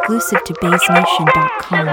Exclusive to BaseNation.com.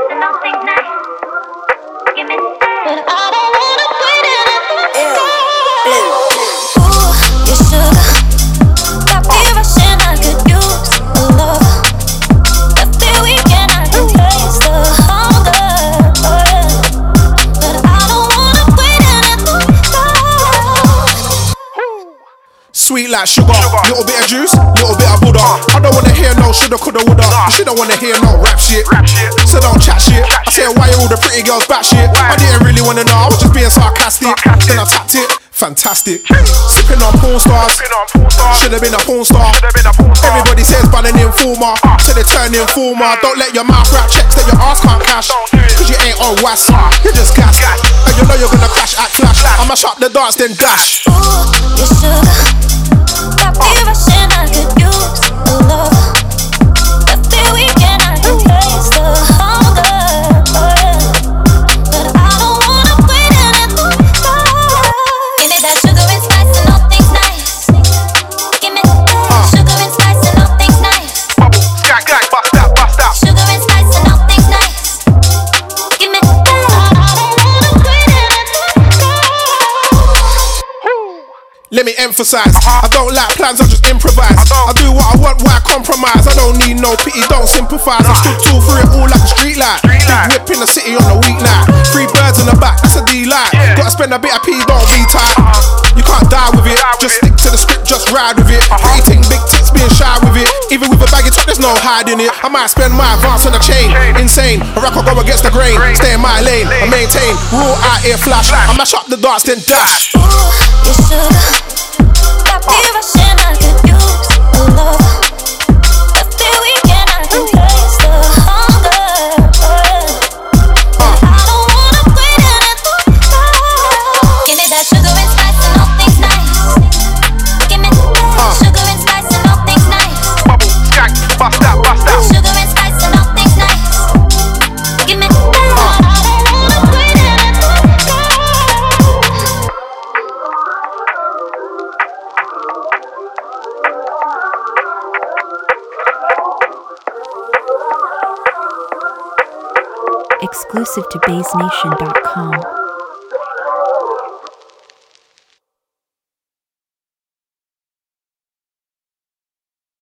Sweet like sugar, little bit of juice, little bit of Buddha. I don't wanna hear no shoulda, coulda, woulda. You don't wanna hear no rap shit, so don't chat shit. I said why are all the pretty girls back shit? I didn't really wanna know, I was just being sarcastic. Then I tapped it, fantastic. Sipping on porn stars, should've been a porn star. Everybody says ban an informer, so they turn informer. Don't let your mouth rap checks that your ass can't cash, cause you ain't on was, you're just gas. And you know you're gonna crash at flash. I'ma shut the dance then dash. You shoulda got me rushing, I could use a love. Every weekend I can taste the hunger, but I don't wanna wait anymore. Give me that sugar and spice and all things nice. Give me that sugar and spice and all things nice. Bust out. Sugar and spice and all things nice. Give me that. I don't wanna wait anymore. Let me emphasize, I don't like plans, I just improvise. I do what I want, why compromise? I don't need no pity, don't sympathize. I stood tall through it all like a street light. Big whip in the city on a weeknight. 3 birds in the back, that's a D-light. Gotta spend a bit of P, don't be tight. You can't die with it, just stick to the script, just ride with it. Eating big tits, being shy with it. Even with a baggy top, there's no hiding it. I might spend my advance on a chain, insane. A rock, I go against the grain. Stay in my lane, I maintain. Raw out here flash, I mash up the dance, then dash. You shoulda got me rushing, I could use a love. Every weekend I can taste the hunger, but I don't wanna wait anymore. Give me that sugar and spice and all things nice. Give me that sugar and spice and all things nice. Bust out. Sugar and spice and all things nice. Give me that. I don't wanna wait anymore. Exclusive to BaseNation.com.